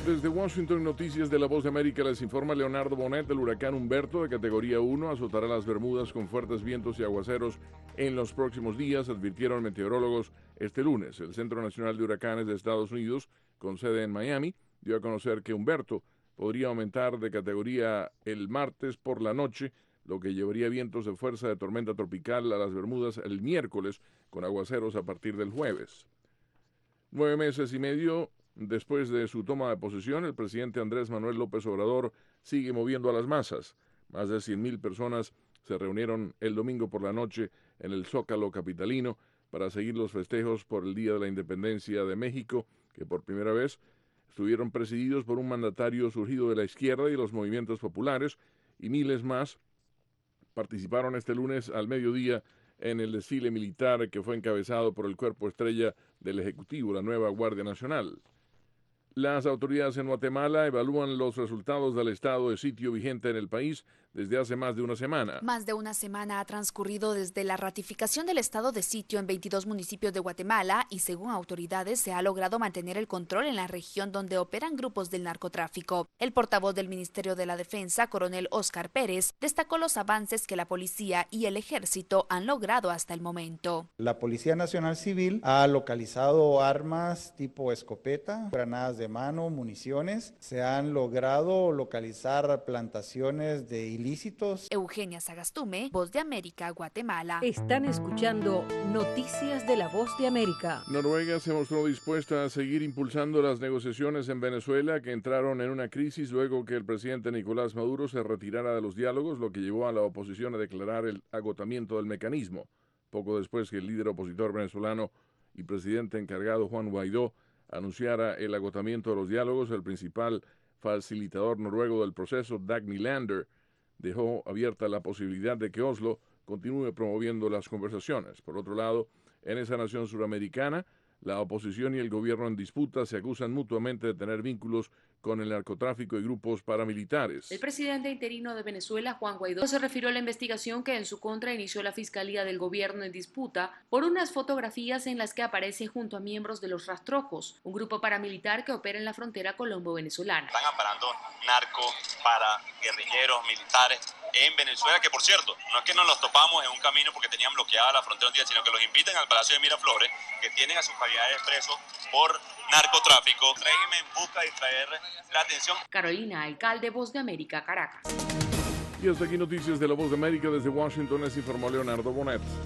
Desde Washington, Noticias de La Voz de América, les informa Leonardo Bonet. El huracán Humberto, de categoría 1, azotará las Bermudas con fuertes vientos y aguaceros en los próximos días, advirtieron meteorólogos este lunes. El Centro Nacional de Huracanes de Estados Unidos, con sede en Miami, dio a conocer que Humberto podría aumentar de categoría el martes por la noche, lo que llevaría vientos de fuerza de tormenta tropical a las Bermudas el miércoles, con aguaceros a partir del jueves. 9 meses y medio después de su toma de posesión, el presidente Andrés Manuel López Obrador sigue moviendo a las masas. Más de 100,000 personas se reunieron el domingo por la noche en el Zócalo capitalino para seguir los festejos por el Día de la Independencia de México, que por primera vez estuvieron presididos por un mandatario surgido de la izquierda y los movimientos populares, y miles más participaron este lunes al mediodía en el desfile militar que fue encabezado por el cuerpo estrella del Ejecutivo, la nueva Guardia Nacional. Las autoridades en Guatemala evalúan los resultados del estado de sitio vigente en el país desde hace más de una semana. Más de una semana ha transcurrido desde la ratificación del estado de sitio en 22 municipios de Guatemala y, según autoridades, se ha logrado mantener el control en la región donde operan grupos del narcotráfico. El portavoz del Ministerio de la Defensa, coronel Óscar Pérez, destacó los avances que la policía y el ejército han logrado hasta el momento. La Policía Nacional Civil ha localizado armas tipo escopeta, granadas de mano, municiones. Se han logrado localizar plantaciones de ilícitos. Eugenia Sagastume, Voz de América, Guatemala. Están escuchando Noticias de la Voz de América. Noruega se mostró dispuesta a seguir impulsando las negociaciones en Venezuela, que entraron en una crisis luego que el presidente Nicolás Maduro se retirara de los diálogos, lo que llevó a la oposición a declarar el agotamiento del mecanismo. Poco después que el líder opositor venezolano y presidente encargado Juan Guaidó anunciara el agotamiento de los diálogos, el principal facilitador noruego del proceso, Dag Nylander, dejó abierta la posibilidad de que Oslo continúe promoviendo las conversaciones. Por otro lado, en esa nación suramericana, la oposición y el gobierno en disputa se acusan mutuamente de tener vínculos con el narcotráfico y grupos paramilitares. El presidente interino de Venezuela, Juan Guaidó, se refirió a la investigación que en su contra inició la Fiscalía del Gobierno en disputa por unas fotografías en las que aparece junto a miembros de los Rastrojos, un grupo paramilitar que opera en la frontera colombo-venezolana. Están amparando narcos, para guerrilleros, militares en Venezuela, que por cierto, no es que nos los topamos en un camino porque tenían bloqueada la frontera un día, sino que los invitan al Palacio de Miraflores, que tienen a sus familiares presos por narcotráfico. El régimen busca distraer la atención. Carolina Alcalde, Voz de América, Caracas. Y hasta aquí Noticias de La Voz de América. Desde Washington les informó Leonardo Bonet.